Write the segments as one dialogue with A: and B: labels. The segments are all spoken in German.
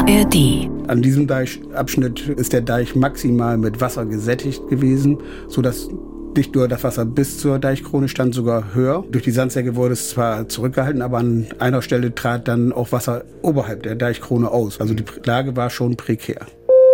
A: ARD.
B: An diesem Deichabschnitt ist der Deich maximal mit Wasser gesättigt gewesen, sodass nicht nur das Wasser bis zur Deichkrone stand, sogar höher. Durch die Sandsäcke wurde es zwar zurückgehalten, aber an einer Stelle trat dann auch Wasser oberhalb der Deichkrone aus. Also die Lage war schon prekär.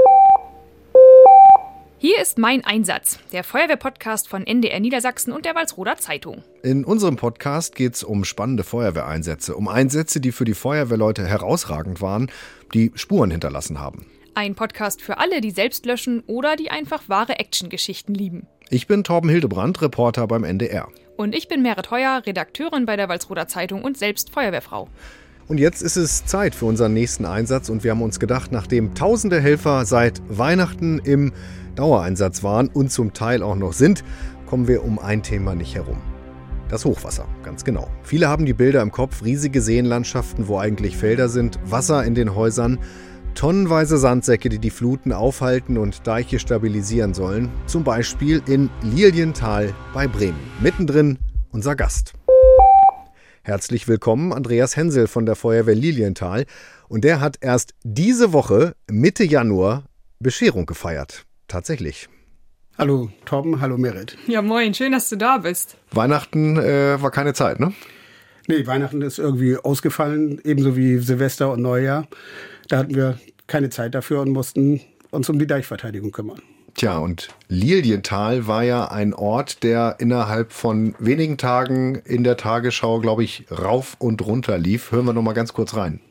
C: Hier ist mein Einsatz, der Feuerwehr-Podcast von NDR Niedersachsen und der Walsroder Zeitung.
D: In unserem Podcast geht es um spannende Feuerwehreinsätze, um Einsätze, die für die Feuerwehrleute herausragend waren, die Spuren hinterlassen haben.
C: Ein Podcast für alle, die selbst löschen oder die einfach wahre Actiongeschichten lieben.
D: Ich bin Torben Hildebrand, Reporter beim NDR.
C: Und ich bin Merit Heuer, Redakteurin bei der Walsroder Zeitung und selbst Feuerwehrfrau.
D: Und jetzt ist es Zeit für unseren nächsten Einsatz und wir haben uns gedacht, nachdem tausende Helfer seit Weihnachten im Dauereinsatz waren und zum Teil auch noch sind, kommen wir um ein Thema nicht herum. Das Hochwasser, ganz genau. Viele haben die Bilder im Kopf, riesige Seenlandschaften, wo eigentlich Felder sind, Wasser in den Häusern, tonnenweise Sandsäcke, die die Fluten aufhalten und Deiche stabilisieren sollen. Zum Beispiel in Lilienthal bei Bremen. Mittendrin unser Gast. Herzlich willkommen, Andreas Hensel von der Feuerwehr Lilienthal. Und der hat erst diese Woche, Mitte Januar, Bescherung gefeiert. Tatsächlich.
B: Hallo Torben, hallo Merit.
C: Ja moin, schön, dass du da bist.
D: Weihnachten war keine Zeit, ne?
B: Nee, Weihnachten ist irgendwie ausgefallen, ebenso wie Silvester und Neujahr. Da hatten wir keine Zeit dafür und mussten uns um die Deichverteidigung kümmern.
D: Tja, und Lilienthal war ja ein Ort, der innerhalb von wenigen Tagen in der Tagesschau, glaube ich, rauf und runter lief. Hören wir noch mal ganz kurz rein.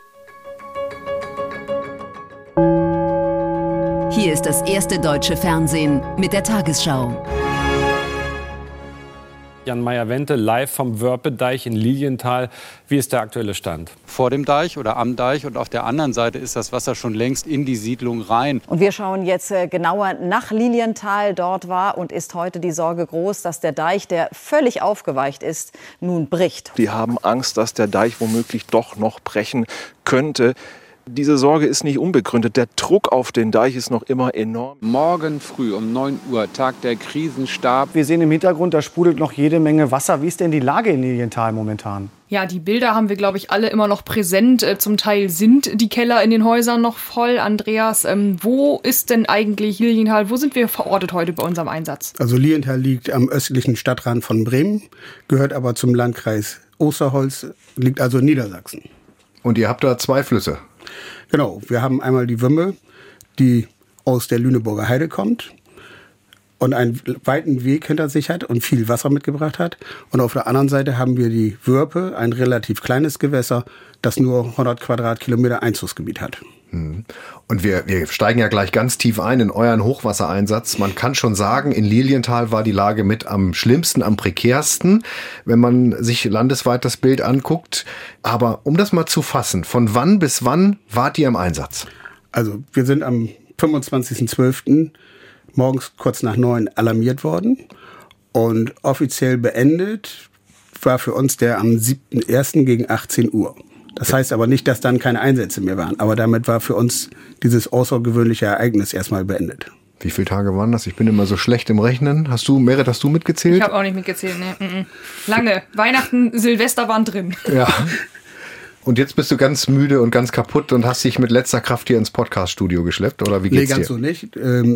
A: Hier ist das erste deutsche Fernsehen mit der Tagesschau.
E: Jan Meyer-Wente live vom Wörpedeich in Lilienthal. Wie ist der aktuelle Stand?
F: Vor dem Deich oder am Deich und auf der anderen Seite ist das Wasser schon längst in die Siedlung rein.
G: Und wir schauen jetzt genauer nach Lilienthal. Dort war und ist heute die Sorge groß, dass der Deich, der völlig aufgeweicht ist, nun bricht.
H: Die haben Angst, dass der Deich womöglich doch noch brechen könnte. Diese Sorge ist nicht unbegründet. Der Druck auf den Deich ist noch immer enorm.
F: Morgen früh um 9 Uhr tagt der Krisenstab.
I: Wir sehen im Hintergrund, da sprudelt noch jede Menge Wasser. Wie ist denn die Lage in Lilienthal momentan?
C: Ja, die Bilder haben wir, glaube ich, alle immer noch präsent. Zum Teil sind die Keller in den Häusern noch voll. Andreas, wo ist denn eigentlich Lilienthal? Wo sind wir verortet heute bei unserem Einsatz?
B: Also Lilienthal liegt am östlichen Stadtrand von Bremen, gehört aber zum Landkreis Osterholz, liegt also in Niedersachsen.
D: Und ihr habt da zwei Flüsse.
B: Genau, wir haben einmal die Wümme, die aus der Lüneburger Heide kommt und einen weiten Weg hinter sich hat und viel Wasser mitgebracht hat. Und auf der anderen Seite haben wir die Wörpe, ein relativ kleines Gewässer, das nur 100 Quadratkilometer Einzugsgebiet hat.
D: Und wir steigen ja gleich ganz tief ein in euren Hochwassereinsatz. Man kann schon sagen, in Lilienthal war die Lage mit am schlimmsten, am prekärsten, wenn man sich landesweit das Bild anguckt. Aber um das mal zu fassen, von wann bis wann wart ihr im Einsatz?
B: Also wir sind am 25.12. morgens kurz nach 9 alarmiert worden. Und offiziell beendet war für uns der am 7.1. gegen 18 Uhr. Das heißt aber nicht, dass dann keine Einsätze mehr waren. Aber damit war für uns dieses außergewöhnliche Ereignis erstmal beendet.
D: Wie viele Tage waren das? Ich bin immer so schlecht im Rechnen. Merit, hast du mitgezählt?
C: Ich habe auch nicht mitgezählt, ne. Lange. Weihnachten, Silvester waren drin.
D: Ja. Und jetzt bist du ganz müde und ganz kaputt und hast dich mit letzter Kraft hier ins Podcaststudio geschleppt? Oder wie geht's dir?
B: Nee, ganz so nicht.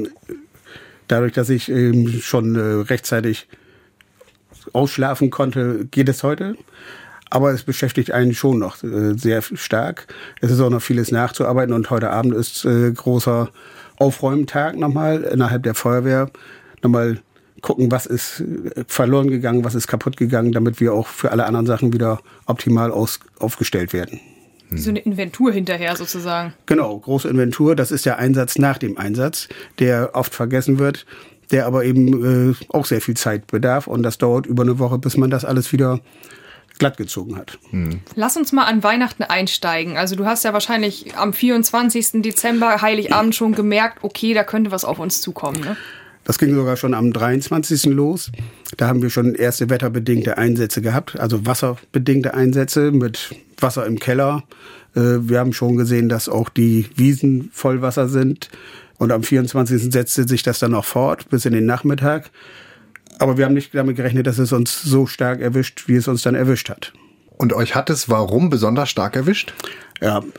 B: Dadurch, dass ich schon rechtzeitig ausschlafen konnte, geht es heute. Aber es beschäftigt einen schon noch sehr stark. Es ist auch noch vieles nachzuarbeiten und heute Abend ist großer Aufräumtag nochmal innerhalb der Feuerwehr. Nochmal gucken, was ist verloren gegangen, was ist kaputt gegangen, damit wir auch für alle anderen Sachen wieder optimal aufgestellt werden.
C: So eine Inventur hinterher sozusagen.
B: Genau, große Inventur. Das ist der Einsatz nach dem Einsatz, der oft vergessen wird, der aber eben auch sehr viel Zeit bedarf. Und das dauert über eine Woche, bis man das alles wieder glatt gezogen hat.
C: Lass uns mal an Weihnachten einsteigen. Also du hast ja wahrscheinlich am 24. Dezember, Heiligabend, schon gemerkt, okay, da könnte was auf uns zukommen, ne?
B: Das ging sogar schon am 23. los. Da haben wir schon erste wetterbedingte Einsätze gehabt, also wasserbedingte Einsätze mit Wasser im Keller. Wir haben schon gesehen, dass auch die Wiesen voll Wasser sind. Und am 24. setzte sich das dann noch fort bis in den Nachmittag. Aber wir haben nicht damit gerechnet, dass es uns so stark erwischt, wie es uns dann erwischt hat.
D: Und euch hat es warum besonders stark erwischt?
B: Ja,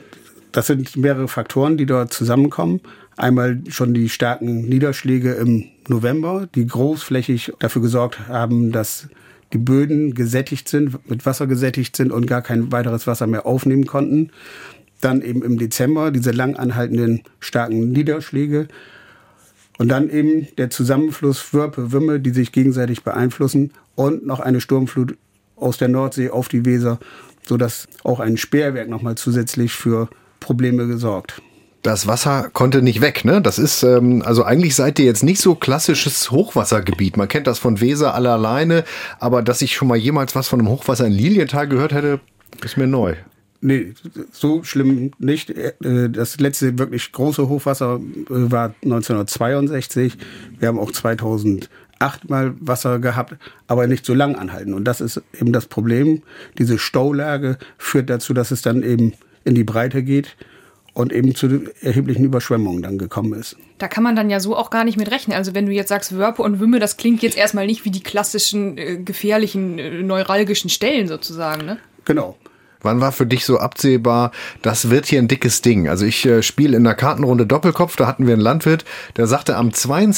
B: Das sind mehrere Faktoren, die dort zusammenkommen. Einmal schon die starken Niederschläge im November, die großflächig dafür gesorgt haben, dass die Böden gesättigt sind, mit Wasser gesättigt sind und gar kein weiteres Wasser mehr aufnehmen konnten. Dann eben im Dezember diese lang anhaltenden starken Niederschläge. Und dann eben der Zusammenfluss Wörpe-Wümme, die sich gegenseitig beeinflussen. Und noch eine Sturmflut aus der Nordsee auf die Weser, sodass auch ein Sperrwerk nochmal zusätzlich für Probleme gesorgt.
D: Das Wasser konnte nicht weg, ne? Das ist, also eigentlich seid ihr jetzt nicht so klassisches Hochwassergebiet. Man kennt das von Weser alleine, aber dass ich schon mal jemals was von einem Hochwasser in Lilienthal gehört hätte, ist mir neu.
B: Nee, so schlimm nicht. Das letzte wirklich große Hochwasser war 1962. Wir haben auch 2008 mal Wasser gehabt, aber nicht so lang anhalten. Und das ist eben das Problem. Diese Staulage führt dazu, dass es dann eben in die Breite geht und eben zu erheblichen Überschwemmungen dann gekommen ist.
C: Da kann man dann ja so auch gar nicht mit rechnen. Also wenn du jetzt sagst Wörpe und Wümme, das klingt jetzt erstmal nicht wie die klassischen gefährlichen neuralgischen Stellen sozusagen, ne?
B: Genau.
D: Wann war für dich so absehbar, das wird hier ein dickes Ding? Also ich spiele in der Kartenrunde Doppelkopf, da hatten wir einen Landwirt, der sagte am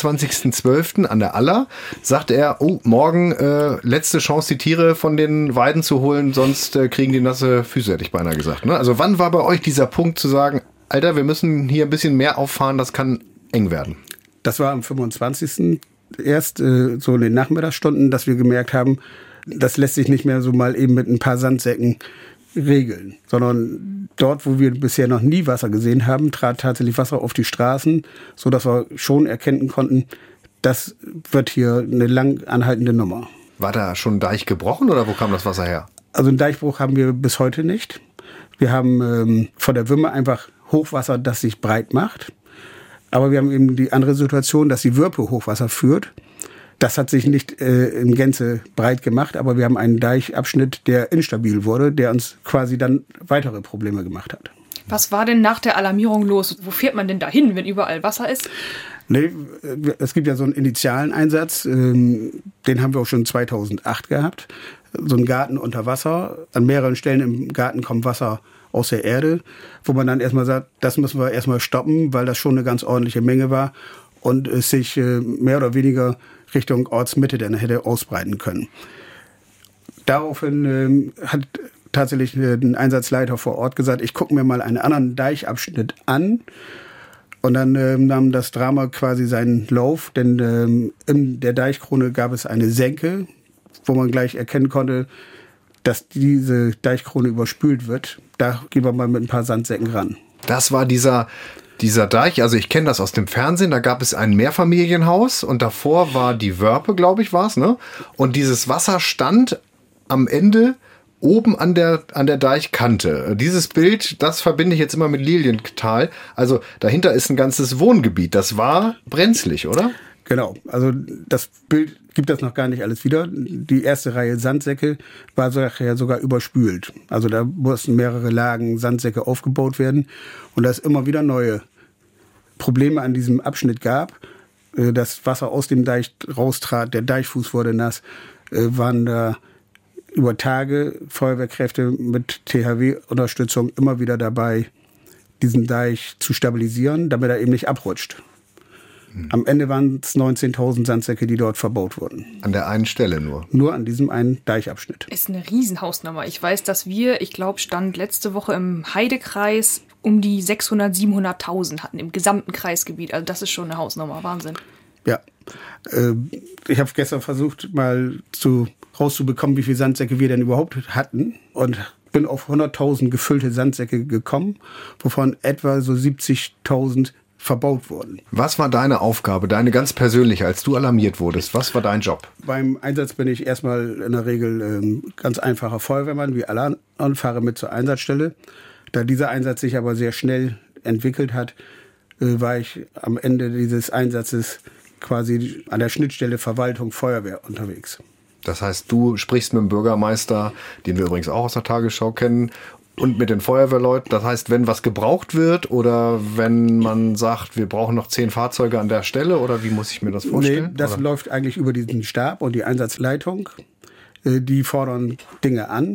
D: 22.12. an der Aller, sagte er, oh, morgen letzte Chance, die Tiere von den Weiden zu holen, sonst kriegen die nasse Füße, hätte ich beinahe gesagt. Ne? Also wann war bei euch dieser Punkt zu sagen, Alter, wir müssen hier ein bisschen mehr auffahren, das kann eng werden?
B: Das war am 25. erst so in den Nachmittagsstunden, dass wir gemerkt haben, das lässt sich nicht mehr so mal eben mit ein paar Sandsäcken regeln, sondern dort, wo wir bisher noch nie Wasser gesehen haben, trat tatsächlich Wasser auf die Straßen, so dass wir schon erkennen konnten, das wird hier eine lang anhaltende Nummer.
D: War da schon ein Deich gebrochen oder wo kam das Wasser her?
B: Also einen Deichbruch haben wir bis heute nicht. Wir haben von der Wümme einfach Hochwasser, das sich breit macht. Aber wir haben eben die andere Situation, dass die Wörpe Hochwasser führt. Das hat sich nicht in Gänze breit gemacht, aber wir haben einen Deichabschnitt, der instabil wurde, der uns quasi dann weitere Probleme gemacht hat.
C: Was war denn nach der Alarmierung los? Wo fährt man denn dahin, wenn überall Wasser ist?
B: Nee, es gibt ja so einen initialen Einsatz, den haben wir auch schon 2008 gehabt. So ein Garten unter Wasser. An mehreren Stellen im Garten kommt Wasser aus der Erde, wo man dann erstmal sagt, das müssen wir erstmal stoppen, weil das schon eine ganz ordentliche Menge war und es sich mehr oder weniger Richtung Ortsmitte dann hätte ausbreiten können. Daraufhin hat tatsächlich ein Einsatzleiter vor Ort gesagt, ich gucke mir mal einen anderen Deichabschnitt an. Und dann nahm das Drama quasi seinen Lauf, denn in der Deichkrone gab es eine Senke, wo man gleich erkennen konnte, dass diese Deichkrone überspült wird. Da gehen wir mal mit ein paar Sandsäcken ran.
D: Das war dieser Deich, also ich kenne das aus dem Fernsehen, da gab es ein Mehrfamilienhaus und davor war die Wörpe, glaube ich, war es, ne? Und dieses Wasser stand am Ende oben an der Deichkante. Dieses Bild, das verbinde ich jetzt immer mit Lilienthal. Also dahinter ist ein ganzes Wohngebiet. Das war brenzlig, oder?
B: Genau, also das Bild gibt das noch gar nicht alles wieder. Die erste Reihe Sandsäcke war sogar überspült. Also da mussten mehrere Lagen Sandsäcke aufgebaut werden und da es immer wieder neue Probleme an diesem Abschnitt gab. Das Wasser aus dem Deich raustrat, der Deichfuß wurde nass, waren da über Tage Feuerwehrkräfte mit THW-Unterstützung immer wieder dabei, diesen Deich zu stabilisieren, damit er eben nicht abrutscht. Am Ende waren es 19.000 Sandsäcke, die dort verbaut wurden.
D: An der einen Stelle nur?
B: Nur an diesem einen Deichabschnitt.
C: Ist eine Riesenhausnummer. Ich weiß, dass ich glaube, stand letzte Woche im Heidekreis um die 600.000, 700.000 hatten im gesamten Kreisgebiet. Also das ist schon eine Hausnummer. Wahnsinn.
B: Ja. Ich habe gestern versucht, mal rauszubekommen, wie viele Sandsäcke wir denn überhaupt hatten. Und bin auf 100.000 gefüllte Sandsäcke gekommen, wovon etwa so 70.000 verbaut wurden. Was war deine Aufgabe, deine ganz persönliche, als du alarmiert wurdest? Was war dein Job? Beim Einsatz bin ich erstmal in der Regel ganz einfacher Feuerwehrmann, wie alle anderen, fahre mit zur Einsatzstelle. Da dieser Einsatz sich aber sehr schnell entwickelt hat, war ich am Ende dieses Einsatzes quasi an der Schnittstelle Verwaltung Feuerwehr unterwegs. Das heißt, du sprichst mit dem Bürgermeister, den wir übrigens auch aus der Tagesschau kennen, und mit den Feuerwehrleuten. Das heißt, wenn was gebraucht wird oder wenn man sagt, wir brauchen noch 10 Fahrzeuge an der Stelle, oder wie muss ich mir das vorstellen? Nee, das läuft eigentlich über diesen Stab und die Einsatzleitung. Die fordern Dinge an.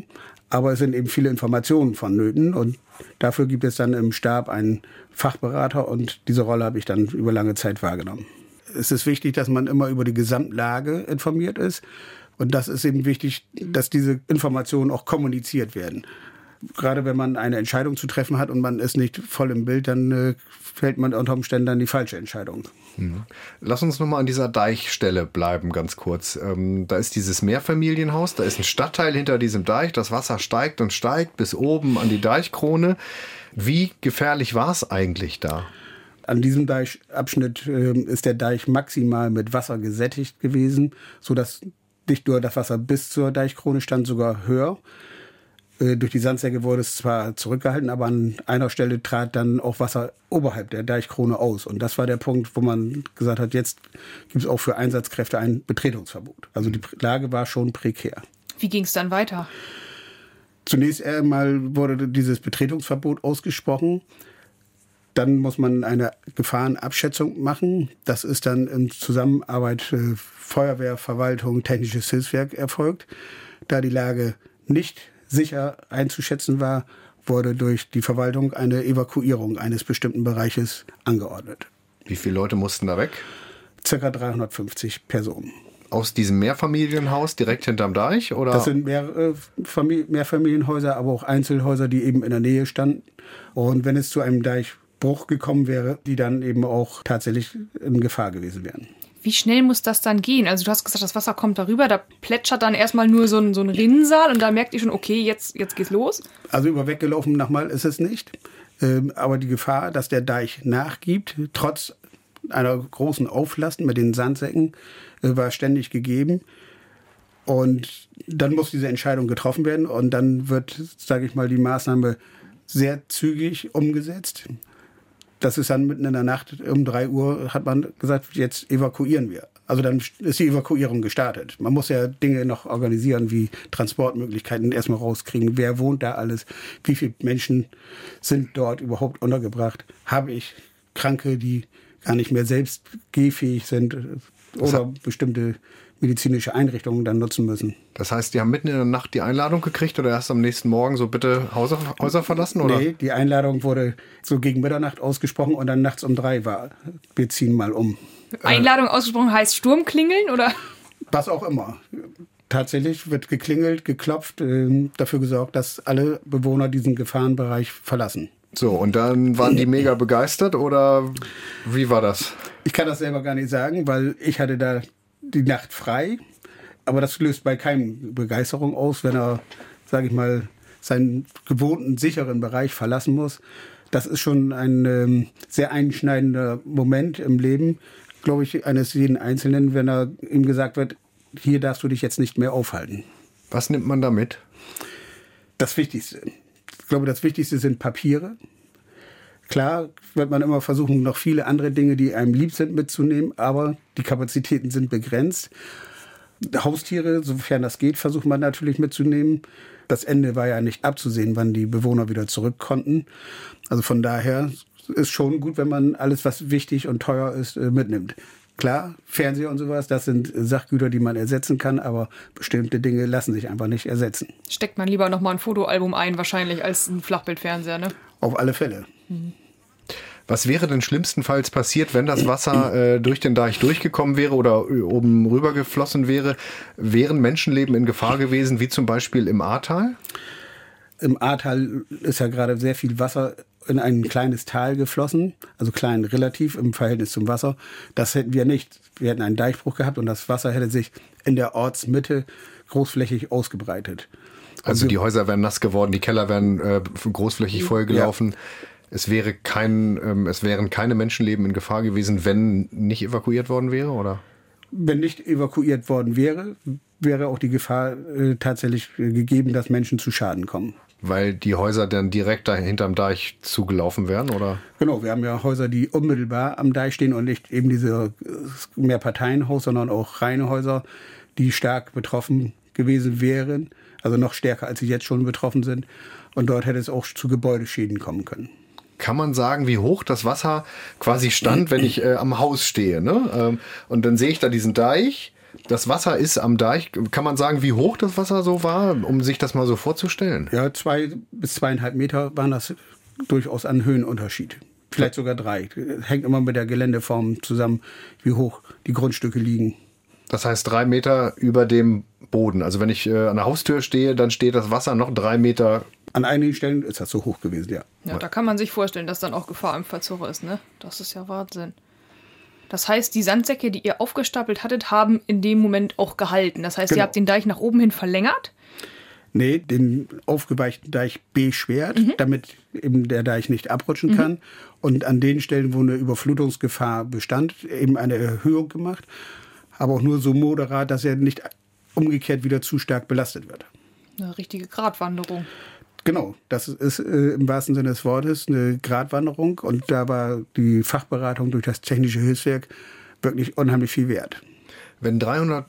B: Aber es sind eben viele Informationen vonnöten und dafür gibt es dann im Stab einen Fachberater und diese Rolle habe ich dann über lange Zeit wahrgenommen. Es ist wichtig, dass man immer über die Gesamtlage informiert ist und das ist eben wichtig, dass diese Informationen auch kommuniziert werden. Gerade wenn man eine Entscheidung zu treffen hat und man ist nicht voll im Bild, dann fällt man unter Umständen dann die falsche Entscheidung.
D: Lass uns nochmal an dieser Deichstelle bleiben, ganz kurz. Da ist dieses Mehrfamilienhaus, da ist ein Stadtteil hinter diesem Deich, das Wasser steigt und steigt bis oben an die Deichkrone. Wie gefährlich war es eigentlich da?
B: An diesem Deichabschnitt ist der Deich maximal mit Wasser gesättigt gewesen, sodass nicht nur das Wasser bis zur Deichkrone stand, sogar höher. Durch die Sandsäcke wurde es zwar zurückgehalten, aber an einer Stelle trat dann auch Wasser oberhalb der Deichkrone aus. Und das war der Punkt, wo man gesagt hat, jetzt gibt es auch für Einsatzkräfte ein Betretungsverbot. Also die Lage war schon prekär.
C: Wie ging es dann weiter?
B: Zunächst einmal wurde dieses Betretungsverbot ausgesprochen. Dann muss man eine Gefahrenabschätzung machen. Das ist dann in Zusammenarbeit Feuerwehr, Verwaltung, Technisches Hilfswerk erfolgt. Da die Lage nicht sicher einzuschätzen war, wurde durch die Verwaltung eine Evakuierung eines bestimmten Bereiches angeordnet.
D: Wie viele Leute mussten da weg?
B: Circa 350 Personen.
D: Aus diesem Mehrfamilienhaus direkt hinterm Deich? Oder?
B: Das sind Mehrfamilienhäuser, aber auch Einzelhäuser, die eben in der Nähe standen. Und wenn es zu einem Deichbruch gekommen wäre, die dann eben auch tatsächlich in Gefahr gewesen wären.
C: Wie schnell muss das dann gehen? Also du hast gesagt, das Wasser kommt darüber, da plätschert dann erstmal nur so ein Rinnsal und da merkt ihr schon, okay, jetzt geht's los?
B: Also über weggelaufen nochmal ist es nicht. Aber die Gefahr, dass der Deich nachgibt, trotz einer großen Auflast mit den Sandsäcken, war ständig gegeben. Und dann muss diese Entscheidung getroffen werden und dann wird, sage ich mal, die Maßnahme sehr zügig umgesetzt. Das ist dann mitten in der Nacht um 3 Uhr, hat man gesagt, jetzt evakuieren wir. Also dann ist die Evakuierung gestartet. Man muss ja Dinge noch organisieren, wie Transportmöglichkeiten erstmal rauskriegen. Wer wohnt da alles? Wie viele Menschen sind dort überhaupt untergebracht? Habe ich Kranke, die gar nicht mehr selbst gehfähig sind oder bestimmte medizinische Einrichtungen dann nutzen müssen.
D: Das heißt, die haben mitten in der Nacht die Einladung gekriegt oder erst am nächsten Morgen so bitte Häuser verlassen? Oder?
B: Nee, die Einladung wurde so gegen Mitternacht ausgesprochen und dann nachts um 3 war, wir ziehen mal um.
C: Einladung ausgesprochen heißt Sturm klingeln oder?
B: Was auch immer. Tatsächlich wird geklingelt, geklopft, dafür gesorgt, dass alle Bewohner diesen Gefahrenbereich verlassen.
D: So, und dann waren die mega begeistert oder wie war das?
B: Ich kann das selber gar nicht sagen, weil ich hatte da die Nacht frei. Aber das löst bei keinem Begeisterung aus, wenn er, sage ich mal, seinen gewohnten, sicheren Bereich verlassen muss. Das ist schon ein sehr einschneidender Moment im Leben, glaube ich, eines jeden Einzelnen, wenn ihm gesagt wird, hier darfst du dich jetzt nicht mehr aufhalten.
D: Was nimmt man da mit?
B: Das Wichtigste. Ich glaube, das Wichtigste sind Papiere. Klar wird man immer versuchen, noch viele andere Dinge, die einem lieb sind, mitzunehmen, aber die Kapazitäten sind begrenzt. Haustiere, sofern das geht, versucht man natürlich mitzunehmen. Das Ende war ja nicht abzusehen, wann die Bewohner wieder zurück konnten. Also von daher ist schon gut, wenn man alles, was wichtig und teuer ist, mitnimmt. Klar, Fernseher und sowas, das sind Sachgüter, die man ersetzen kann, aber bestimmte Dinge lassen sich einfach nicht ersetzen.
C: Steckt man lieber nochmal ein Fotoalbum ein, wahrscheinlich, als ein Flachbildfernseher, ne?
B: Auf alle Fälle.
D: Was wäre denn schlimmstenfalls passiert, wenn das Wasser durch den Deich durchgekommen wäre oder oben rüber geflossen wäre? Wären Menschenleben in Gefahr gewesen, wie zum Beispiel im Ahrtal?
B: Im Ahrtal ist ja gerade sehr viel Wasser in ein kleines Tal geflossen, also klein relativ im Verhältnis zum Wasser. Das hätten wir nicht. Wir hätten einen Deichbruch gehabt und das Wasser hätte sich in der Ortsmitte großflächig ausgebreitet.
D: Also die Häuser wären nass geworden, die Keller wären großflächig vollgelaufen. Ja. Es wären keine Menschenleben in Gefahr gewesen, wenn nicht evakuiert worden wäre, oder?
B: Wenn nicht evakuiert worden wäre, wäre auch die Gefahr tatsächlich gegeben, dass Menschen zu Schaden kommen.
D: Weil die Häuser dann direkt da hinterm Deich zugelaufen wären, oder?
B: Genau, wir haben ja Häuser, die unmittelbar am Deich stehen und nicht eben diese Mehrparteienhaus, sondern auch reine Häuser, die stark betroffen gewesen wären. Also noch stärker, als sie jetzt schon betroffen sind. Und dort hätte es auch zu Gebäudeschäden kommen können.
D: Kann man sagen, wie hoch das Wasser quasi stand, wenn ich am Haus stehe, ne? Und dann sehe ich da diesen Deich Das Wasser ist am Deich. Kann man sagen, wie hoch das Wasser so war, um sich das mal so vorzustellen?
B: Ja, 2 bis 2,5 Meter waren das durchaus an Höhenunterschied. Vielleicht sogar 3. Hängt immer mit der Geländeform zusammen, wie hoch die Grundstücke liegen.
D: Das heißt 3 Meter über dem Boden. Also wenn ich an der Haustür stehe, dann steht das Wasser noch 3 Meter.
B: An einigen Stellen ist das so hoch gewesen, ja.
C: Ja, da kann man sich vorstellen, dass dann auch Gefahr im Verzug ist, ne? Das ist ja Wahnsinn. Das heißt, die Sandsäcke, die ihr aufgestapelt hattet, haben in dem Moment auch gehalten. Das heißt,
B: Genau.
C: Ihr habt den Deich nach oben hin verlängert?
B: Nee, den aufgeweichten Deich beschwert, damit eben der Deich nicht abrutschen kann. Und an den Stellen, wo eine Überflutungsgefahr bestand, eben eine Erhöhung gemacht. Aber auch nur so moderat, dass er nicht umgekehrt wieder zu stark belastet wird.
C: Eine richtige Gratwanderung.
B: Genau, das ist im wahrsten Sinne des Wortes eine Gratwanderung. Und da war die Fachberatung durch das Technische Hilfswerk wirklich unheimlich viel wert.
D: Wenn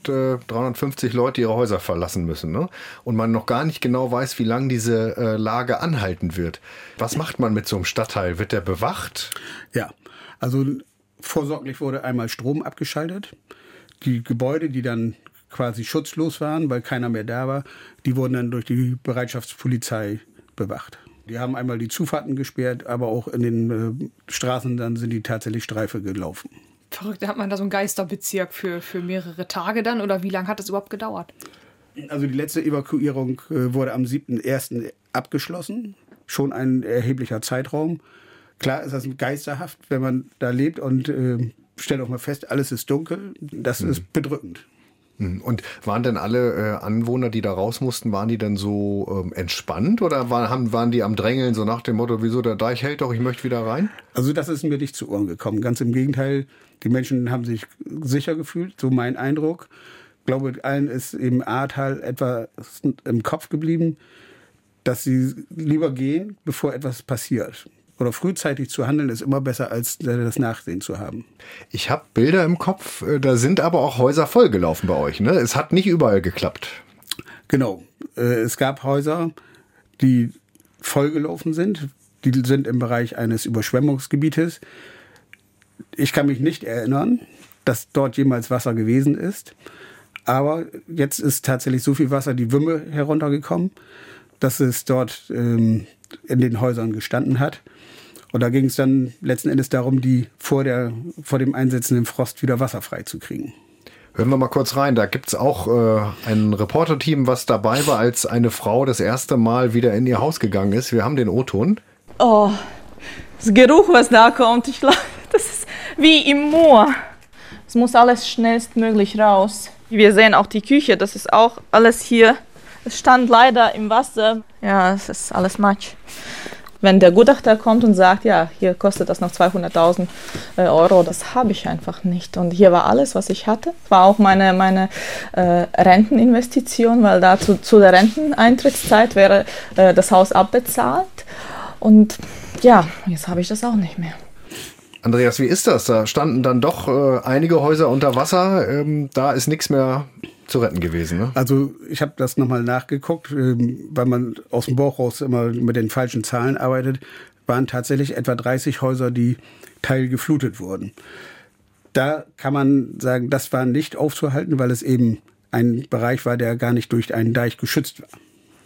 D: 350 Leute ihre Häuser verlassen müssen, ne? Und man noch gar nicht genau weiß, wie lange diese Lage anhalten wird. Was macht man mit so einem Stadtteil? Wird der bewacht?
B: Ja, also vorsorglich wurde einmal Strom abgeschaltet. Die Gebäude, die dann quasi schutzlos waren, weil keiner mehr da war, die wurden dann durch die Bereitschaftspolizei bewacht. Die haben einmal die Zufahrten gesperrt, aber auch in den Straßen dann sind die tatsächlich Streife gelaufen.
C: Verrückt, hat man da so einen Geisterbezirk für mehrere Tage dann? Oder wie lange hat das überhaupt gedauert?
B: Also die letzte Evakuierung wurde am 7.1. abgeschlossen. Schon ein erheblicher Zeitraum. Klar ist das geisterhaft, wenn man da lebt und stellt auch mal fest, alles ist dunkel. Das ist bedrückend.
D: Und waren denn alle Anwohner, die da raus mussten, waren die dann so entspannt oder waren die am Drängeln, so nach dem Motto, wieso der Deich hält doch, ich möchte wieder rein?
B: Also das ist mir nicht zu Ohren gekommen. Ganz im Gegenteil, die Menschen haben sich sicher gefühlt, so mein Eindruck. Ich glaube, allen ist im Ahrtal etwas im Kopf geblieben, dass sie lieber gehen, bevor etwas passiert. Oder frühzeitig zu handeln ist immer besser, als das Nachsehen zu haben.
D: Ich habe Bilder im Kopf, da sind aber auch Häuser vollgelaufen bei euch, ne? Es hat nicht überall geklappt.
B: Genau. Es gab Häuser, die vollgelaufen sind. Die sind im Bereich eines Überschwemmungsgebietes. Ich kann mich nicht erinnern, dass dort jemals Wasser gewesen ist. Aber jetzt ist tatsächlich so viel Wasser die Wümme heruntergekommen, dass es dort in den Häusern gestanden hat. Und da ging es dann letzten Endes darum, die vor dem einsetzenden Frost wieder wasserfrei zu kriegen.
D: Hören wir mal kurz rein. Da gibt's auch ein Reporterteam, was dabei war, als eine Frau das erste Mal wieder in ihr Haus gegangen ist. Wir haben den O-Ton.
J: Oh, das Geruch, was da kommt, ich glaube, das ist wie im Moor. Es muss alles schnellstmöglich raus. Wir sehen auch die Küche, das ist auch alles hier. Es stand leider im Wasser. Ja, es ist alles Matsch. Wenn der Gutachter kommt und sagt, ja, hier kostet das noch 200.000 Euro, das habe ich einfach nicht. Und hier war alles, was ich hatte. War auch meine Renteninvestition, weil da zu der Renteneintrittszeit wäre das Haus abbezahlt. Und ja, jetzt habe ich das auch nicht mehr.
D: Andreas, wie ist das? Da standen dann doch einige Häuser unter Wasser. Da ist nichts mehr zu retten gewesen, ne?
B: Also ich habe das nochmal nachgeguckt, weil man aus dem Bauch raus immer mit den falschen Zahlen arbeitet, waren tatsächlich etwa 30 Häuser, die teilgeflutet wurden. Da kann man sagen, das war nicht aufzuhalten, weil es eben ein Bereich war, der gar nicht durch einen Deich geschützt war.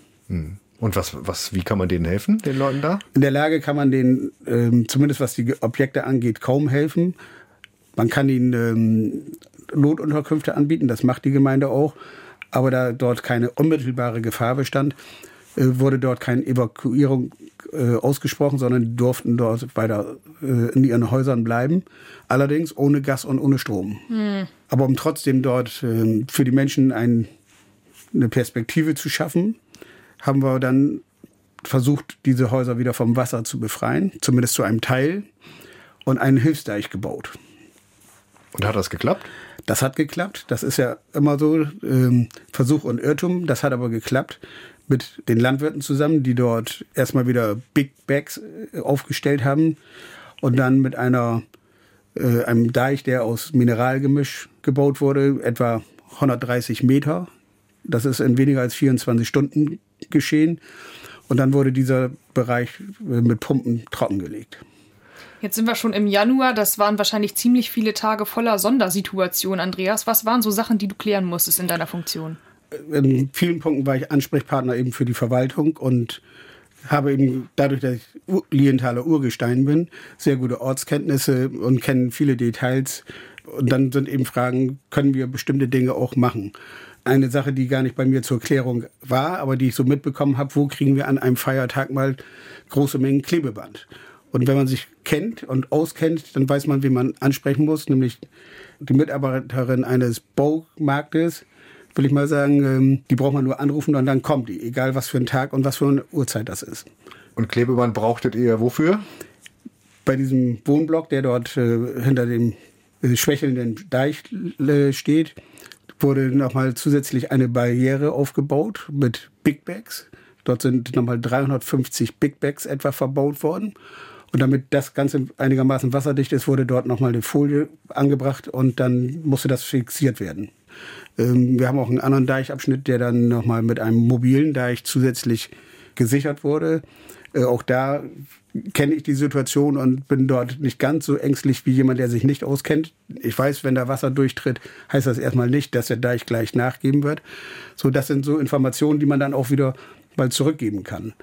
D: Und wie kann man denen helfen, den Leuten da?
B: In der Lage kann man denen, zumindest was die Objekte angeht, kaum helfen. Man kann ihnen Notunterkünfte anbieten, das macht die Gemeinde auch. Aber da dort keine unmittelbare Gefahr bestand, wurde dort keine Evakuierung ausgesprochen, sondern die durften dort weiter in ihren Häusern bleiben. Allerdings ohne Gas und ohne Strom. Aber um trotzdem dort für die Menschen eine Perspektive zu schaffen, haben wir dann versucht, diese Häuser wieder vom Wasser zu befreien, zumindest zu einem Teil, und einen Hilfsdeich gebaut.
D: Und hat das geklappt?
B: Das hat geklappt. Das ist ja immer so Versuch und Irrtum. Das hat aber geklappt mit den Landwirten zusammen, die dort erstmal wieder Big Bags aufgestellt haben und dann mit einem Deich, der aus Mineralgemisch gebaut wurde, etwa 130 Meter. Das ist in weniger als 24 Stunden geschehen. Und dann wurde dieser Bereich mit Pumpen trockengelegt.
C: Jetzt sind wir schon im Januar. Das waren wahrscheinlich ziemlich viele Tage voller Sondersituationen, Andreas. Was waren so Sachen, die du klären musstest in deiner Funktion?
B: In vielen Punkten war ich Ansprechpartner eben für die Verwaltung und habe eben dadurch, dass ich Lilienthaler Urgestein bin, sehr gute Ortskenntnisse und kenne viele Details. Und dann sind eben Fragen, können wir bestimmte Dinge auch machen? Eine Sache, die gar nicht bei mir zur Klärung war, aber die ich so mitbekommen habe, wo kriegen wir an einem Feiertag mal große Mengen Klebeband? Und wenn man sich kennt und auskennt, dann weiß man, wie man ansprechen muss, nämlich die Mitarbeiterin eines Baumarktes, will ich mal sagen, die braucht man nur anrufen und dann kommt die, egal was für ein Tag und was für eine Uhrzeit das ist.
D: Und Klebeband brauchtet ihr wofür?
B: Bei diesem Wohnblock, der dort hinter dem schwächelnden Deich steht, wurde nochmal zusätzlich eine Barriere aufgebaut mit Big Bags. Dort sind nochmal 350 Big Bags etwa verbaut worden. Und damit das Ganze einigermaßen wasserdicht ist, wurde dort nochmal eine Folie angebracht und dann musste das fixiert werden. Wir haben auch einen anderen Deichabschnitt, der dann nochmal mit einem mobilen Deich zusätzlich gesichert wurde. Auch da kenne ich die Situation und bin dort nicht ganz so ängstlich wie jemand, der sich nicht auskennt. Ich weiß, wenn da Wasser durchtritt, heißt das erstmal nicht, dass der Deich gleich nachgeben wird. So, das sind so Informationen, die man dann auch wieder mal zurückgeben kann.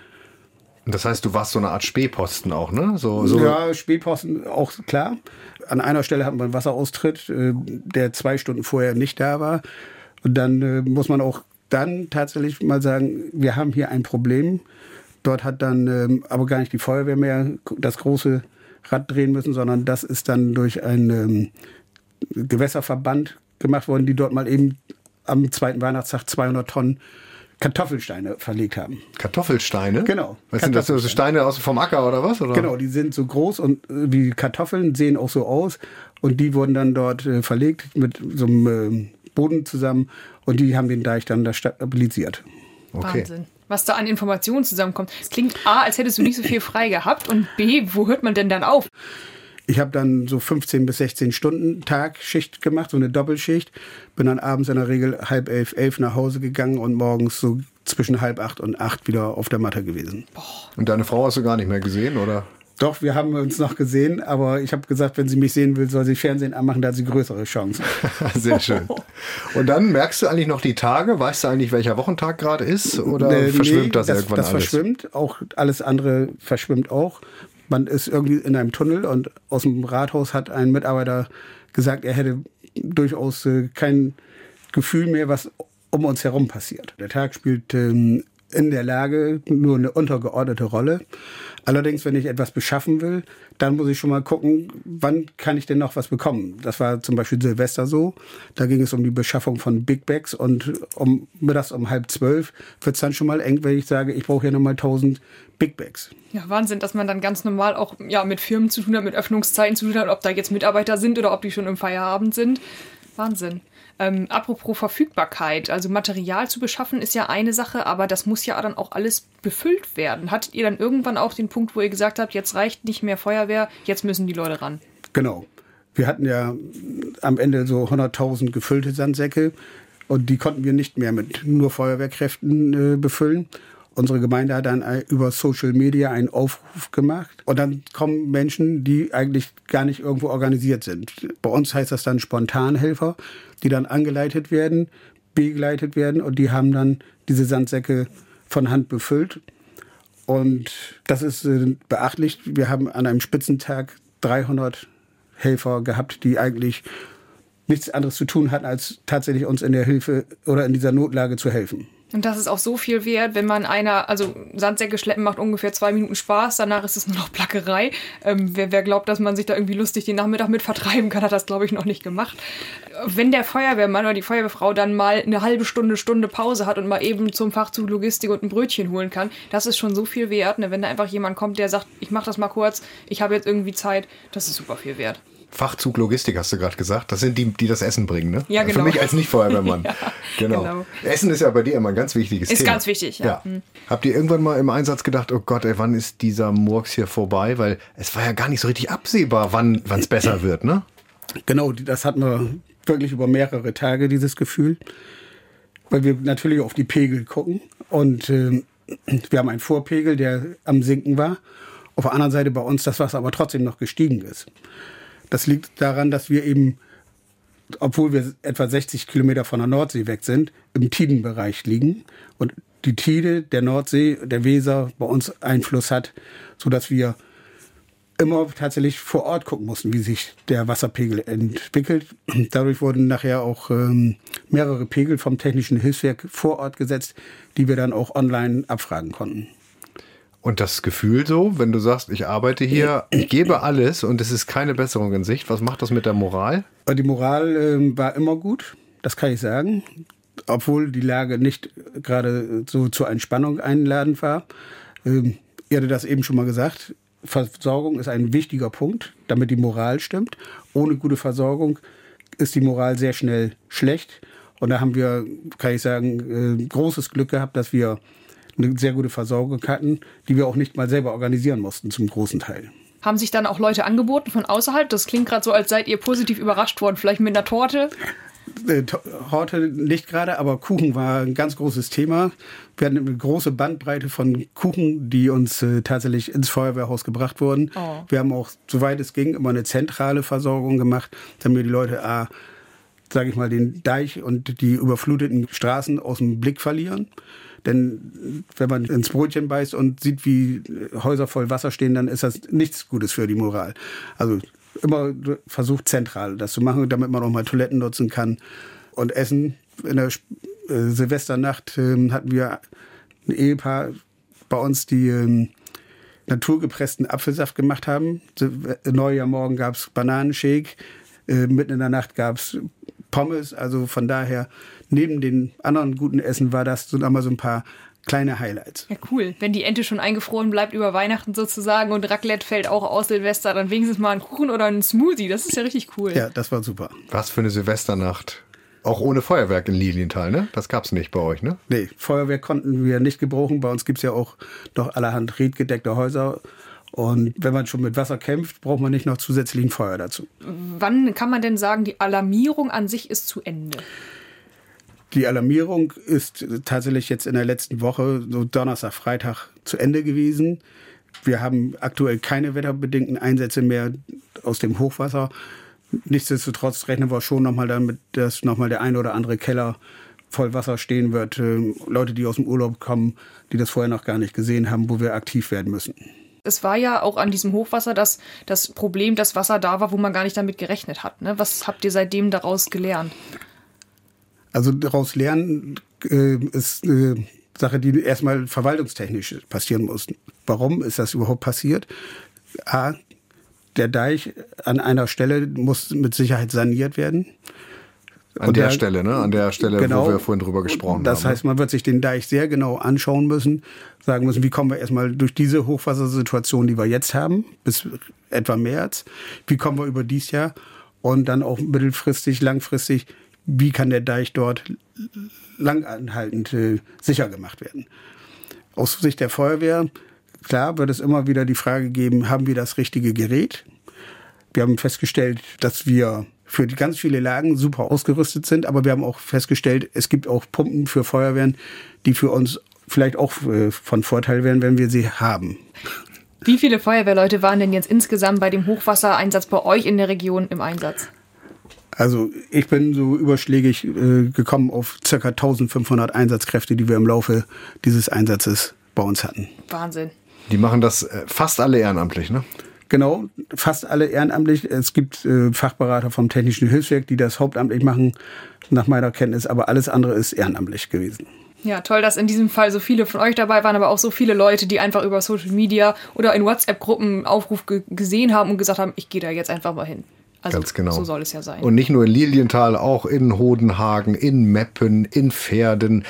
D: Das heißt, du warst so eine Art Spähposten auch, ne? So.
B: Ja, Spähposten auch, klar. An einer Stelle hat man einen Wasseraustritt, der 2 Stunden vorher nicht da war. Und dann muss man auch dann tatsächlich mal sagen, wir haben hier ein Problem. Dort hat dann aber gar nicht die Feuerwehr mehr das große Rad drehen müssen, sondern das ist dann durch einen Gewässerverband gemacht worden, die dort mal eben am 2. Weihnachtstag 200 Tonnen Kartoffelsteine verlegt haben.
D: Kartoffelsteine?
B: Genau.
D: Was sind das, so Steine vom Acker oder was? Oder?
B: Genau, die sind so groß und wie Kartoffeln, sehen auch so aus. Und die wurden dann dort verlegt mit so einem Boden zusammen. Und die haben den Deich dann da stabilisiert.
D: Okay.
C: Wahnsinn. Was da an Informationen zusammenkommt. Es klingt A, als hättest du nicht so viel frei gehabt. Und B, wo hört man denn dann auf?
B: Ich habe dann so 15 bis 16 Stunden Tagschicht gemacht, so eine Doppelschicht. Bin dann abends in der Regel 10:30, 11 nach Hause gegangen und morgens so zwischen 7:30 und 8 wieder auf der Matte gewesen.
C: Boah.
D: Und deine Frau hast du gar nicht mehr gesehen, oder?
B: Doch, wir haben uns noch gesehen, aber ich habe gesagt, wenn sie mich sehen will, soll sie Fernsehen anmachen, da hat sie größere Chancen.
D: Sehr schön. Und dann merkst du eigentlich noch die Tage? Weißt du eigentlich, welcher Wochentag gerade ist? Oder verschwimmt das irgendwann
B: das
D: alles?
B: Das verschwimmt, auch alles andere verschwimmt auch. Man ist irgendwie in einem Tunnel und aus dem Rathaus hat ein Mitarbeiter gesagt, er hätte durchaus kein Gefühl mehr, was um uns herum passiert. Der Tag spielt in der Lage nur eine untergeordnete Rolle. Allerdings, wenn ich etwas beschaffen will, dann muss ich schon mal gucken, wann kann ich denn noch was bekommen. Das war zum Beispiel Silvester so. Da ging es um die Beschaffung von Big Bags und mittags um 11:30 wird es dann schon mal eng, wenn ich sage, ich brauche hier nochmal 1000 Big Bags.
C: Ja, Wahnsinn, dass man dann ganz normal auch mit Firmen zu tun hat, mit Öffnungszeiten zu tun hat, ob da jetzt Mitarbeiter sind oder ob die schon im Feierabend sind. Wahnsinn. Apropos Verfügbarkeit, also Material zu beschaffen ist ja eine Sache, aber das muss ja dann auch alles befüllt werden. Hattet ihr dann irgendwann auch den Punkt, wo ihr gesagt habt, jetzt reicht nicht mehr Feuerwehr, jetzt müssen die Leute ran? Genau.
B: Wir hatten ja am Ende so 100.000 gefüllte Sandsäcke und die konnten wir nicht mehr mit nur Feuerwehrkräften befüllen. Unsere Gemeinde hat dann über Social Media einen Aufruf gemacht und dann kommen Menschen, die eigentlich gar nicht irgendwo organisiert sind. Bei uns heißt das dann Spontanhelfer, die dann angeleitet werden, begleitet werden und die haben dann diese Sandsäcke von Hand befüllt. Und das ist beachtlich. Wir haben an einem Spitzentag 300 Helfer gehabt, die eigentlich nichts anderes zu tun hatten, als tatsächlich uns in der Hilfe oder in dieser Notlage zu helfen.
C: Und das ist auch so viel wert, wenn man Sandsäcke schleppen macht ungefähr 2 Minuten Spaß, danach ist es nur noch Plackerei. Wer glaubt, dass man sich da irgendwie lustig den Nachmittag mit vertreiben kann, hat das, glaube ich, noch nicht gemacht. Wenn der Feuerwehrmann oder die Feuerwehrfrau dann mal eine halbe Stunde Pause hat und mal eben zum Fachzug Logistik und ein Brötchen holen kann, das ist schon so viel wert. Ne? Wenn da einfach jemand kommt, der sagt, ich mache das mal kurz, ich habe jetzt irgendwie Zeit, das ist super viel wert.
D: Fachzug Logistik hast du gerade gesagt. Das sind die das Essen bringen, ne?
C: Ja, genau.
D: Für mich als Nicht-Feuerwehrmann.
C: Ja,
D: genau. Essen ist ja bei dir immer ein ganz wichtiges Thema.
C: Ist ganz wichtig, ja.
D: Habt ihr irgendwann mal im Einsatz gedacht, oh Gott, wann ist dieser Murks hier vorbei? Weil es war ja gar nicht so richtig absehbar, wann es besser wird, ne?
B: Genau, das hatten wir wirklich über mehrere Tage, dieses Gefühl. Weil wir natürlich auf die Pegel gucken und wir haben einen Vorpegel, der am Sinken war. Auf der anderen Seite bei uns das Wasser aber trotzdem noch gestiegen ist. Das liegt daran, dass wir eben, obwohl wir etwa 60 Kilometer von der Nordsee weg sind, im Tidenbereich liegen und die Tide der Nordsee, der Weser bei uns Einfluss hat, sodass wir immer tatsächlich vor Ort gucken mussten, wie sich der Wasserpegel entwickelt. Dadurch wurden nachher auch mehrere Pegel vom Technischen Hilfswerk vor Ort gesetzt, die wir dann auch online abfragen konnten.
D: Und das Gefühl so, wenn du sagst, ich arbeite hier, ich gebe alles und es ist keine Besserung in Sicht, was macht das mit der Moral?
B: Die Moral war immer gut, das kann ich sagen, obwohl die Lage nicht gerade so zur Entspannung einladend war. Ihr hattet das eben schon mal gesagt, Versorgung ist ein wichtiger Punkt, damit die Moral stimmt. Ohne gute Versorgung ist die Moral sehr schnell schlecht. Und da haben wir, kann ich sagen, großes Glück gehabt, dass wir eine sehr gute Versorgung hatten, die wir auch nicht mal selber organisieren mussten zum großen Teil.
C: Haben sich dann auch Leute angeboten von außerhalb? Das klingt gerade so, als seid ihr positiv überrascht worden. Vielleicht mit einer Torte?
B: Torte nicht gerade, aber Kuchen war ein ganz großes Thema. Wir hatten eine große Bandbreite von Kuchen, die uns tatsächlich ins Feuerwehrhaus gebracht wurden. Oh. Wir haben auch, soweit es ging, immer eine zentrale Versorgung gemacht, damit die Leute sage ich mal, den Deich und die überfluteten Straßen aus dem Blick verlieren. Denn wenn man ins Brötchen beißt und sieht, wie Häuser voll Wasser stehen, dann ist das nichts Gutes für die Moral. Also immer versucht, zentral das zu machen, damit man auch mal Toiletten nutzen kann und essen. In der Silvesternacht hatten wir ein Ehepaar bei uns, die naturgepressten Apfelsaft gemacht haben. Neujahrmorgen gab es Bananenshake, mitten in der Nacht gab es Pommes. Also von daher, neben den anderen guten Essen war das so einmal so ein paar kleine Highlights.
C: Ja, cool. Wenn die Ente schon eingefroren bleibt über Weihnachten sozusagen und Raclette fällt auch aus Silvester, dann wenigstens mal einen Kuchen oder einen Smoothie. Das ist ja richtig cool.
B: Ja, das war super.
D: Was für eine Silvesternacht. Auch ohne Feuerwerk in Lilienthal, ne? Das gab's nicht bei euch, ne?
B: Nee, Feuerwerk konnten wir nicht gebrauchen. Bei uns gibt's ja auch noch allerhand redgedeckte Häuser. Und wenn man schon mit Wasser kämpft, braucht man nicht noch zusätzlichen Feuer dazu.
C: Wann kann man denn sagen, die Alarmierung an sich ist zu Ende?
B: Die Alarmierung ist tatsächlich jetzt in der letzten Woche, so Donnerstag, Freitag, zu Ende gewesen. Wir haben aktuell keine wetterbedingten Einsätze mehr aus dem Hochwasser. Nichtsdestotrotz rechnen wir schon nochmal damit, dass nochmal der eine oder andere Keller voll Wasser stehen wird. Leute, die aus dem Urlaub kommen, die das vorher noch gar nicht gesehen haben, wo wir aktiv werden müssen.
C: Es war ja auch an diesem Hochwasser das Problem, dass Wasser da war, wo man gar nicht damit gerechnet hat. Ne? Was habt ihr seitdem daraus gelernt?
B: Also daraus lernen ist eine Sache, die erstmal verwaltungstechnisch passieren muss. Warum ist das überhaupt passiert? A, der Deich an einer Stelle muss mit Sicherheit saniert werden.
D: An der Stelle, ne? An der Stelle,
B: genau,
D: wo wir vorhin drüber gesprochen haben.
B: Das heißt, man wird sich den Deich sehr genau anschauen müssen, sagen müssen, wie kommen wir erstmal durch diese Hochwassersituation, die wir jetzt haben, bis etwa März, wie kommen wir über dieses Jahr und dann auch mittelfristig, langfristig, wie kann der Deich dort langanhaltend sicher gemacht werden. Aus Sicht der Feuerwehr, klar, wird es immer wieder die Frage geben, haben wir das richtige Gerät? Wir haben festgestellt, dass wir für ganz viele Lagen super ausgerüstet sind, aber wir haben auch festgestellt, es gibt auch Pumpen für Feuerwehren, die für uns vielleicht auch von Vorteil wären, wenn wir sie haben.
C: Wie viele Feuerwehrleute waren denn jetzt insgesamt bei dem Hochwassereinsatz bei euch in der Region im Einsatz?
B: Also ich bin so überschlägig gekommen auf ca. 1500 Einsatzkräfte, die wir im Laufe dieses Einsatzes bei uns hatten.
C: Wahnsinn.
D: Die machen das fast alle ehrenamtlich, ne?
B: Genau, fast alle ehrenamtlich. Es gibt Fachberater vom Technischen Hilfswerk, die das hauptamtlich machen, nach meiner Kenntnis, aber alles andere ist ehrenamtlich gewesen.
C: Ja, toll, dass in diesem Fall so viele von euch dabei waren, aber auch so viele Leute, die einfach über Social Media oder in WhatsApp-Gruppen Aufruf gesehen haben und gesagt haben, ich gehe da jetzt einfach mal hin. Also
D: ganz genau.
C: So soll es ja sein.
D: Und nicht nur in Lilienthal, auch in Hodenhagen, in Meppen, in Verden,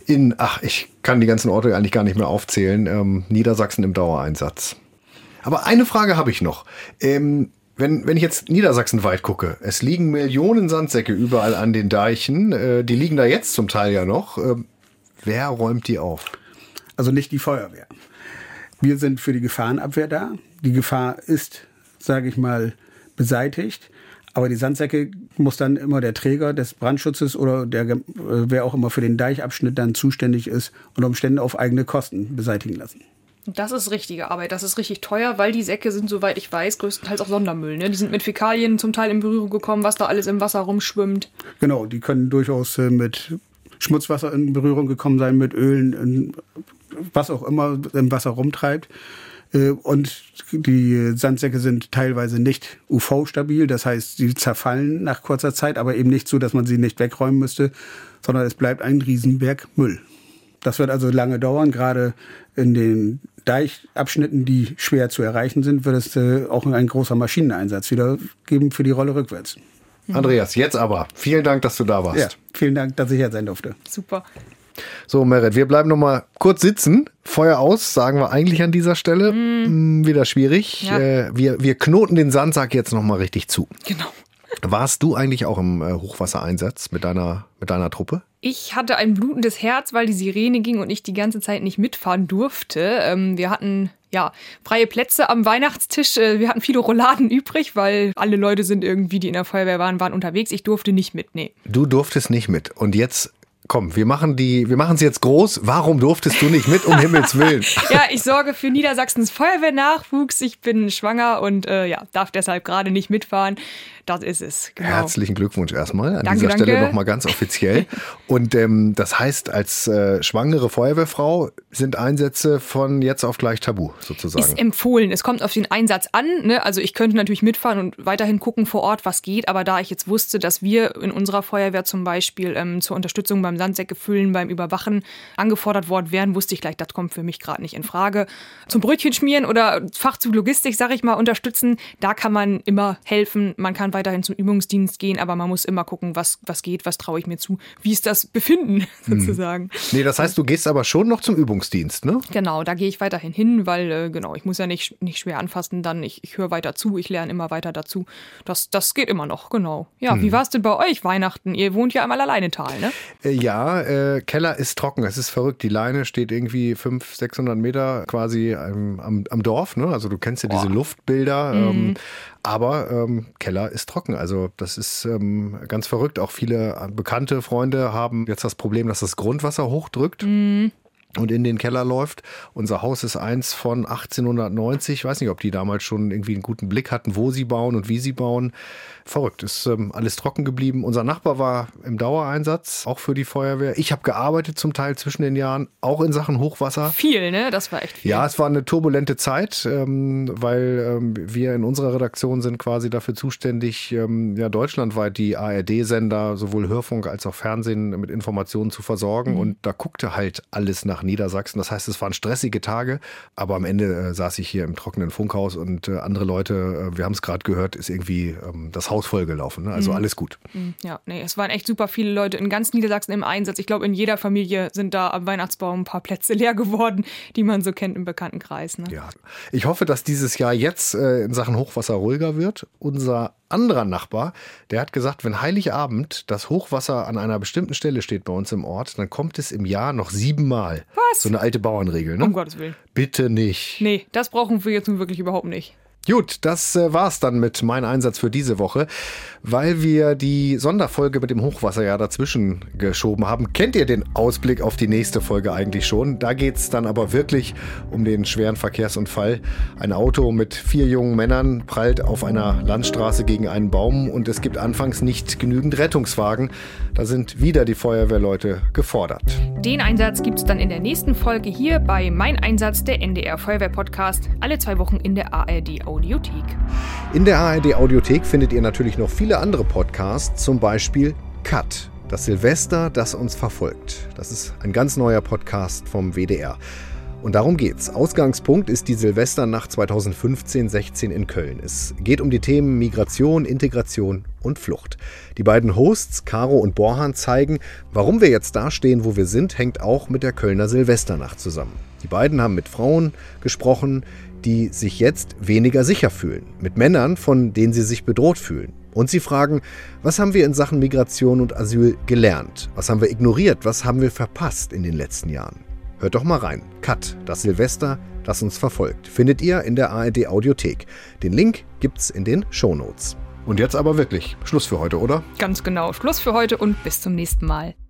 D: ich kann die ganzen Orte eigentlich gar nicht mehr aufzählen. Niedersachsen im Dauereinsatz. Aber eine Frage habe ich noch. Wenn ich jetzt niedersachsenweit gucke, es liegen Millionen Sandsäcke überall an den Deichen. Die liegen da jetzt zum Teil ja noch. Wer räumt die auf?
B: Also nicht die Feuerwehr. Wir sind für die Gefahrenabwehr da. Die Gefahr ist, sage ich mal, beseitigt. Aber die Sandsäcke muss dann immer der Träger des Brandschutzes oder wer auch immer für den Deichabschnitt dann zuständig ist, unter Umständen auf eigene Kosten beseitigen lassen.
C: Das ist richtige Arbeit. Das ist richtig teuer, weil die Säcke sind, soweit ich weiß, größtenteils auch Sondermüll. Ne? Die sind mit Fäkalien zum Teil in Berührung gekommen, was da alles im Wasser rumschwimmt.
B: Genau, die können durchaus mit Schmutzwasser in Berührung gekommen sein, mit Ölen, was auch immer im Wasser rumtreibt. Und die Sandsäcke sind teilweise nicht UV-stabil, das heißt, sie zerfallen nach kurzer Zeit, aber eben nicht so, dass man sie nicht wegräumen müsste, sondern es bleibt ein Riesenberg Müll. Das wird also lange dauern, gerade in den Deichabschnitten, die schwer zu erreichen sind, wird es auch ein großer Maschineneinsatz wieder geben für die Rolle rückwärts.
D: Andreas, jetzt aber. Vielen Dank, dass du da warst.
B: Ja, vielen Dank, dass ich hier sein durfte.
C: Super.
D: So, Merit, wir bleiben noch mal kurz sitzen. Feuer aus, sagen wir eigentlich an dieser Stelle. Wieder schwierig. Ja. Wir knoten den Sandsack jetzt noch mal richtig zu.
C: Genau.
D: Warst du eigentlich auch im Hochwassereinsatz mit deiner Truppe?
C: Ich hatte ein blutendes Herz, weil die Sirene ging und ich die ganze Zeit nicht mitfahren durfte. Wir hatten freie Plätze am Weihnachtstisch. Wir hatten viele Rouladen übrig, weil alle Leute sind irgendwie, die in der Feuerwehr waren unterwegs. Ich durfte nicht mit, nee.
D: Du durftest nicht mit. Und jetzt... Komm, wir machen es jetzt groß. Warum durftest du nicht mit, um Himmels Willen?
C: Ja, ich sorge für Niedersachsens Feuerwehrnachwuchs. Ich bin schwanger und darf deshalb gerade nicht mitfahren. Das ist es. Genau.
D: Herzlichen Glückwunsch erstmal an
C: Danke,
D: dieser Stelle nochmal ganz offiziell. Und das heißt, als schwangere Feuerwehrfrau sind Einsätze von jetzt auf gleich tabu sozusagen.
C: Ist empfohlen. Es kommt auf den Einsatz an. Ne? Also ich könnte natürlich mitfahren und weiterhin gucken vor Ort, was geht. Aber da ich jetzt wusste, dass wir in unserer Feuerwehr zum Beispiel zur Unterstützung beim Sandsäcke füllen, beim Überwachen angefordert worden wären, wusste ich gleich, das kommt für mich gerade nicht in Frage. Zum Brötchen schmieren oder Fachzug Logistik, sage ich mal, unterstützen, da kann man immer helfen. Man kann weiterhin zum Übungsdienst gehen, aber man muss immer gucken, was geht, was traue ich mir zu, wie ist das Befinden sozusagen.
D: Nee, das heißt, du gehst aber schon noch zum Übungsdienst, ne?
C: Genau, da gehe ich weiterhin hin, weil ich muss ja nicht schwer anfassen, dann ich höre weiter zu, ich lerne immer weiter dazu. Das geht immer noch, genau. Ja, wie war es denn bei euch Weihnachten? Ihr wohnt ja einmal alleine Tal, ne?
D: Ja, Keller ist trocken, es ist verrückt. Die Leine steht irgendwie 500-600 Meter quasi am Dorf, ne? Also du kennst ja diese Luftbilder, aber Keller ist trocken. Also das ist ganz verrückt. Auch viele bekannte Freunde haben jetzt das Problem, dass das Grundwasser hochdrückt. Und in den Keller läuft. Unser Haus ist eins von 1890. Ich weiß nicht, ob die damals schon irgendwie einen guten Blick hatten, wo sie bauen und wie sie bauen. Verrückt, ist alles trocken geblieben. Unser Nachbar war im Dauereinsatz, auch für die Feuerwehr. Ich habe gearbeitet zum Teil zwischen den Jahren, auch in Sachen Hochwasser.
C: Viel, ne? Das war echt viel.
D: Ja, es war eine turbulente Zeit, weil wir in unserer Redaktion sind quasi dafür zuständig, deutschlandweit die ARD-Sender, sowohl Hörfunk als auch Fernsehen, mit Informationen zu versorgen. Und da guckte halt alles nach Niedersachsen. Das heißt, es waren stressige Tage, aber am Ende saß ich hier im trockenen Funkhaus und andere Leute, wir haben es gerade gehört, ist irgendwie das Haus vollgelaufen. Ne? Also alles gut.
C: Ja, nee, es waren echt super viele Leute in ganz Niedersachsen im Einsatz. Ich glaube, in jeder Familie sind da am Weihnachtsbaum ein paar Plätze leer geworden, die man so kennt im Bekanntenkreis. Ne?
D: Ja, ich hoffe, dass dieses Jahr jetzt in Sachen Hochwasser ruhiger wird. Unser anderer Nachbar, der hat gesagt, wenn Heiligabend das Hochwasser an einer bestimmten Stelle steht bei uns im Ort, dann kommt es im Jahr noch 7 Mal.
C: Was?
D: So eine alte Bauernregel, ne?
C: Um Gottes Willen.
D: Bitte nicht.
C: Nee, das brauchen wir jetzt nun wirklich überhaupt nicht.
D: Gut, das war's dann mit meinem Einsatz für diese Woche. Weil wir die Sonderfolge mit dem Hochwasser ja dazwischen geschoben haben, kennt ihr den Ausblick auf die nächste Folge eigentlich schon. Da geht's dann aber wirklich um den schweren Verkehrsunfall. Ein Auto mit 4 jungen Männern prallt auf einer Landstraße gegen einen Baum und es gibt anfangs nicht genügend Rettungswagen. Da sind wieder die Feuerwehrleute gefordert.
C: Den Einsatz gibt's dann in der nächsten Folge hier bei Mein Einsatz, der NDR Feuerwehr-Podcast, alle 2 Wochen in der ARD Audiothek.
D: In der ARD Audiothek findet ihr natürlich noch viele andere Podcasts, zum Beispiel Cut, das Silvester, das uns verfolgt. Das ist ein ganz neuer Podcast vom WDR. Und darum geht's. Ausgangspunkt ist die Silvesternacht 2015-16 in Köln. Es geht um die Themen Migration, Integration und Flucht. Die beiden Hosts, Caro und Borhan, zeigen, warum wir jetzt da stehen, wo wir sind, hängt auch mit der Kölner Silvesternacht zusammen. Die beiden haben mit Frauen gesprochen, die sich jetzt weniger sicher fühlen. Mit Männern, von denen sie sich bedroht fühlen. Und sie fragen, was haben wir in Sachen Migration und Asyl gelernt? Was haben wir ignoriert? Was haben wir verpasst in den letzten Jahren? Hört doch mal rein. Cut, das Silvester, das uns verfolgt. Findet ihr in der ARD Audiothek. Den Link gibt's in den Shownotes. Und jetzt aber wirklich Schluss für heute, oder?
C: Ganz genau. Schluss für heute und bis zum nächsten Mal.